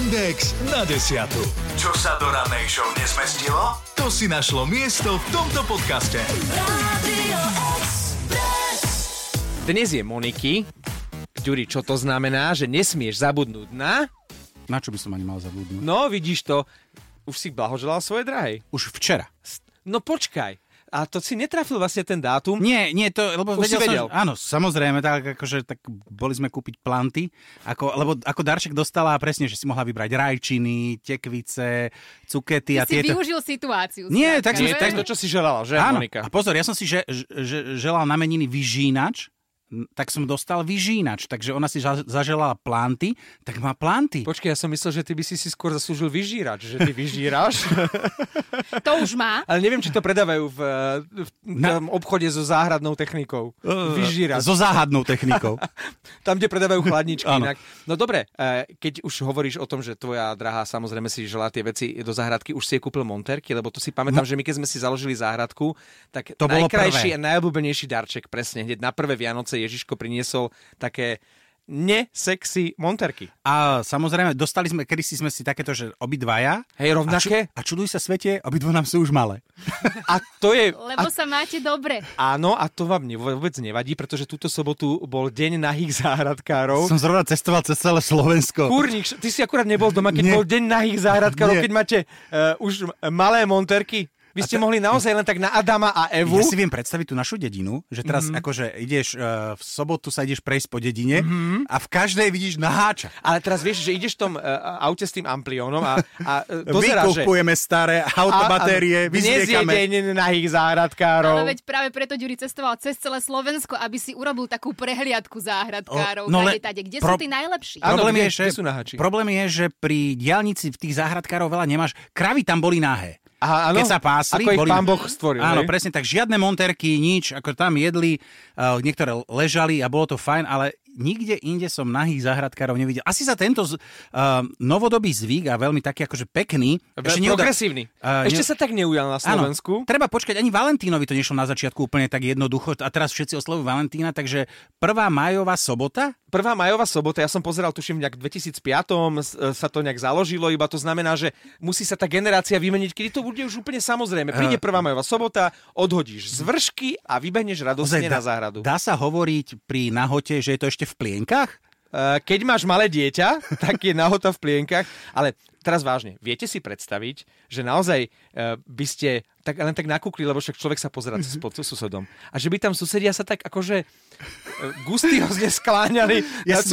Index na 10. Čo sa do rannej show nezmestilo? To si našlo miesto v tomto podcaste. Radio Express. Dnes je Moniky. Ďuri, čo to znamená? Že nesmieš zabudnúť na... Na čo by som ani mal zabudnúť? No, vidíš to. Už si blahoželal svojej drahej. Už včera. No počkaj. A to si netrafil vlastne ten dátum? Nie, to, lebo už vedel. Áno, samozrejme, tak boli sme kúpiť planty, lebo ako darček dostala presne, že si mohla vybrať rajčiny, tekvice, cukety a tieto. Si využil situáciu. Nie, tak to, čo si želala, že, áno, Monika? A pozor, ja som si želal na meniny vyžínač, tak som dostal vyžínač, takže ona si zaželala planty, tak má planty. Počkej, ja som myslel, že ty by si skôr zaslúžil vyžírač, že ty vyžíraš. To už má. Ale neviem, či to predávajú v tom obchode so záhradnou technikou. Vyžírač. So záhadnou technikou. Tam, kde predávajú chladničky. Inak. No dobre, keď už hovoríš o tom, že tvoja drahá samozrejme si želá tie veci do záhradky, už si jej kúpil monterky, lebo to si pamätám, že my keď sme si založili záhradku, tak to najkrajší a najobľúbenejší darček presne hneď na prvé Vianoce Ježiško priniesol také nesexy monterky. A samozrejme, dostali sme, kedysi sme si takéto, že obidvaja. Hej, rovnaké. A čuduj sa svete, obidva nám sú už malé. A to je... Lebo sa máte dobre. Áno, a to vám vôbec nevadí, pretože túto sobotu bol deň nahých záhradkárov. Som zrovna cestoval cez celé Slovensko. Kurník, ty si akurát nebol doma, keď bol deň nahých záhradkárov, keď máte už malé monterky. Vy ste mohli naozaj len tak na Adama a Evu. Ja si viem predstaviť tú našu dedinu, že teraz akože ideš v sobotu sa ideš prejsť po dedine a v každej vidíš naháča. Ale teraz vieš, že ideš v tom aute s tým ampliónom a dozeráš, že... Vykupujeme staré autobatérie, vyzviekame. Dnes je deň nahých záhradkárov. Ale veď práve preto Ďuri cestoval cez celé Slovensko, aby si urobil takú prehliadku záhradkárov. Kde sú tí najlepší? Problém je, že pri diaľnici v tých záhradkárov veľa nemáš. Kravy tam boli nahé. Aha, keď sa pásli. Ako ich Pán Boh stvoril. Áno, presne tak. Žiadne monterky, nič. Ako tam jedli, niektoré ležali a bolo to fajn, ale nikde inde som nahých záhradkárov nevidel. Asi sa tento novodobý zvyk a veľmi taký akože pekný. Progresívny. Ešte sa tak neujal na Slovensku. Áno, treba počkať, ani Valentínovi to nešlo na začiatku úplne tak jednoducho. A teraz všetci oslovujú Valentína, takže 1. májová sobota? 1. májová sobota, ja som pozeral, tuším, nejak v 2005 sa to nejak založilo, iba to znamená, že musí sa tá generácia vymeniť, kedy to bude už úplne samozrejme. Príde 1. májová sobota, odhodíš z vršky a vybehneš radostne na záhradu. Dá sa hovoriť pri nahote, že je to ešte v plienkach? Keď máš malé dieťa, tak je nahota v plienkach, ale teraz vážne, viete si predstaviť, že naozaj by ste len tak nakúkli, lebo však človek sa pozerá cez pod susedom. A že by tam susedia sa tak akože gustiózne skláňali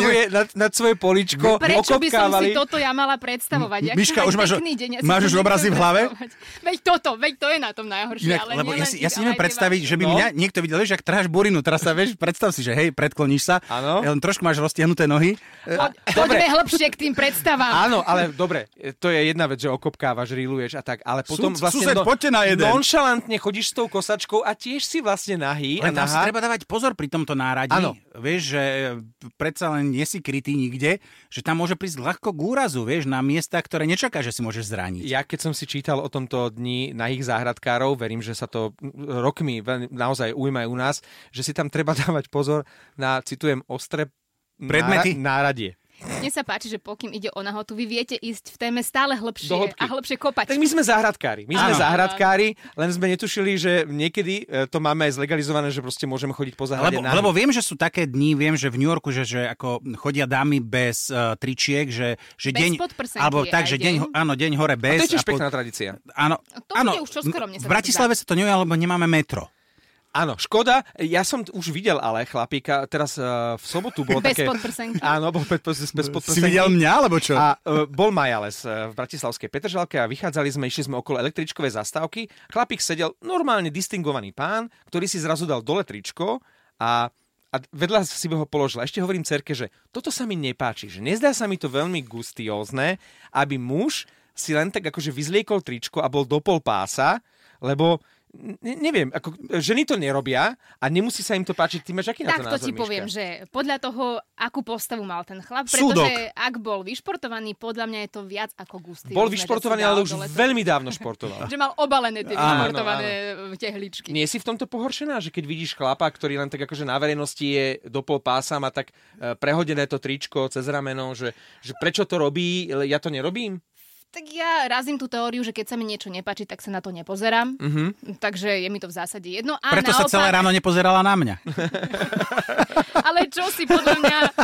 nad svoje poličko, prečo by som si okopkávali. toto ja mala predstavovať? Miška, už máš už obrazy v hlave? Veď to je na tom najhoršie. Inak, lebo ja si neviem predstaviť, že by mňa niekto videl, vieš, ak trháš burinu, teraz sa, vieš, predstav si, že hej, predkloníš sa, len trošku máš roztiahnuté nohy. Poďme hlbšie k tým predstavám. Áno, ale dobre, to je jedna vec, že okopkávaš, riluješ a tak, ale potom vlastne poďte na jeden. nonšalantne chodíš s tou kosačkou a tiež si vlastne nahý. Len tam si treba dávať pozor pri tomto náradí. Áno. Vieš, že predsa len nie si krytý nikde, že tam môže prísť ľahko k úrazu, vieš, na miesta, ktoré nečaká, že si môžeš zraniť. Ja keď som si čítal o tomto dni nahých záhradkárov, verím, že sa to rokmi naozaj ujme aj u nás, že si tam treba dávať pozor na, citujem, ostré predmety náradie. Mne sa páči, že pokým ide o nahotu, vy viete ísť v téme stále hlbšie a hlbšie kopať. Tak my sme záhradkári. Záhradkári, len sme netušili, že niekedy to máme aj zlegalizované, že proste môžeme chodiť po záhrade. Lebo viem, že sú také dni, viem, že v New Yorku, že ako chodia dámy bez tričiek, že bez deň alebo tak, že deň hore bez. A to je tiež pekná tradícia. Áno. To bude už čoskoro, mne sa v Bratislave sa to nevie, lebo nemáme metro. Áno, škoda. Ja som už videl ale chlapíka, teraz v sobotu bolo bez také... podprsenky. Áno, bol bez podprsenky. Si videl mňa, alebo čo? A bol Majales v bratislavskej Petržalke a išli sme okolo električkovej zastávky. Chlapík sedel, normálne distingovaný pán, ktorý si zrazu dal dole tričko a vedľa si ho položil. Ešte hovorím cerke, že toto sa mi nepáči, že nezdá sa mi to veľmi gustiózne, aby muž si len tak akože vyzliekol tričko a bol do pol pása, lebo neviem, ako ženy to nerobia a nemusí sa im to páčiť. Ty máš aký na to názor, Tak to ti poviem, Miška? že podľa toho, akú postavu mal ten chlap, pretože ak bol vyšportovaný, podľa mňa je to viac ako gustý. Bol vyšportovaný, ale už veľmi dávno športoval. Že mal obalené tie vyšportované tehličky. Nie si v tomto pohoršená, že keď vidíš chlapa, ktorý len tak akože na verejnosti je do pol pása, má tak prehodené to tričko cez rameno, že prečo to robí, ja to nerobím? Tak ja razím tú teóriu, že keď sa mi niečo nepáči, tak sa na to nepozerám. Takže je mi to v zásade jedno. A preto naopak... sa celé ráno nepozerala na mňa. Ale čo si, podľa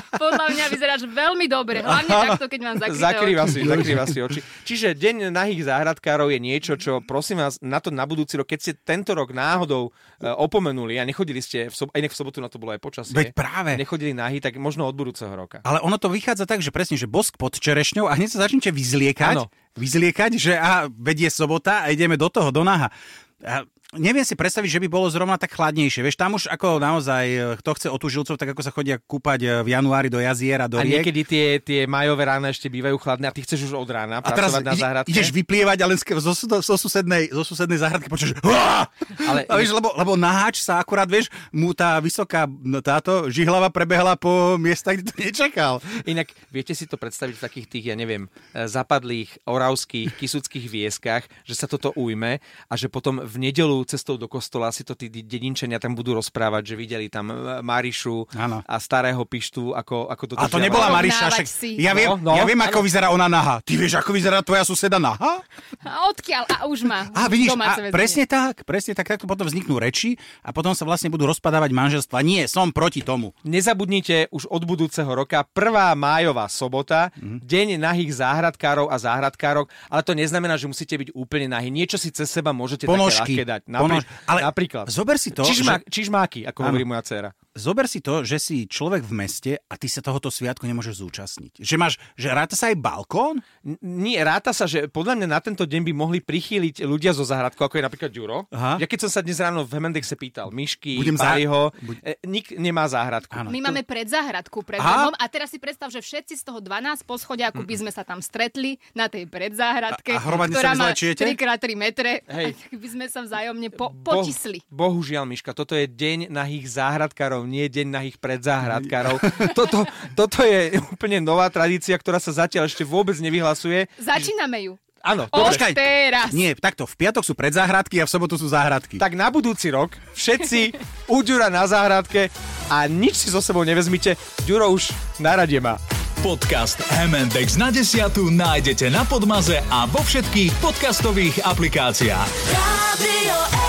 mňa vyzeráš veľmi dobre. Hlavne takto, keď mám zakryté oči. Zakrýva si oči. Čiže Deň nahých záhradkárov je niečo, čo prosím vás na to na budúci rok, keď ste tento rok náhodou opomenuli a nechodili ste, aj v sobotu na to bolo aj počasie. Veď práve. Nechodili nahý, tak možno od budúceho roka. Ale ono to vychádza tak, že presne, že bosk pod čerešňou a hneď sa začnete vyzliekať. Áno. Vyzliekať, že vedie sobota a ideme do toho, do naha. Neviem si predstaviť, že by bolo zrovna tak chladnejšie. Vieš, tam už ako naozaj, kto chce otúžilcov, tak ako sa chodia kúpať v januári do jazier a do riek. A niekedy tie majové rána ešte bývajú chladné a ty chceš už od rána pracovať na záhradke. Ideš vyplievať a len zo susednej záhradky počuješ. Ale vieš, lebo naháč sa akurát, vieš, mu tá vysoká táto žihlava prebehla po miestach, kde to nečakal. Inak viete si to predstaviť v takých tých, ja neviem, zapadlých oravských, kysuckých vieskach, že sa toto ujme a že potom v nedeľu cestou do kostola si to tí dedinčania tam budú rozprávať, že videli tam Marišu a starého Pištu, ako to a to nebola Mariša, však ja viem, ako vyzerá ona nahá. Ty vieš, ako vyzerá tvoja suseda nahá? A odkiaľ? A už má. Vidíš, presne tak, takto potom vzniknú reči a potom sa vlastne budú rozpadávať manželstva. Nie, som proti tomu. Nezabudnite už od budúceho roka 1. májová sobota, Deň nahých záhradkárov a záhradkárok, ale to neznamená, že musíte byť úplne nahý. Niečo si cez seba môžete také ľahké dať. Napríklad. Zober si to, čižmáky, ako hovorí moja dcéra. Zober si to, že si človek v meste a ty sa tohoto sviatku nemôžeš zúčastniť. Že ráta sa aj balkón? Nie, ráta sa, že podľa mňa na tento deň by mohli prichýliť ľudia zo záhradkou, ako je napríklad Ďuro. Ja keď som sa dnes ráno v Hemendexe pýtal, Myšky, Mariho, nik nemá záhradku. My máme predzáhradku pred domom a teraz si predstav, že všetci z toho 12 poschodia, ako by sme sa tam stretli na tej predzáhradke, ktorá má 3x3 metre, tak by sme sa vzájomne potisli. Bohužiaľ, Myška, toto je Deň nahých záhradkárov, nie Deň nahých predzáhradkárov. Toto je úplne nová tradícia, ktorá sa zatiaľ ešte vôbec nevyhlasuje. Začíname ju. Áno, teraz. Nie, takto, v piatok sú predzáhradky a v sobotu sú záhradky. Tak na budúci rok všetci u Ďura na záhradke a nič si so sebou nevezmite. Ďuro už na rade má. Podcast Hemendex na 10 nájdete na Podmaze a vo všetkých podcastových aplikáciách. Radio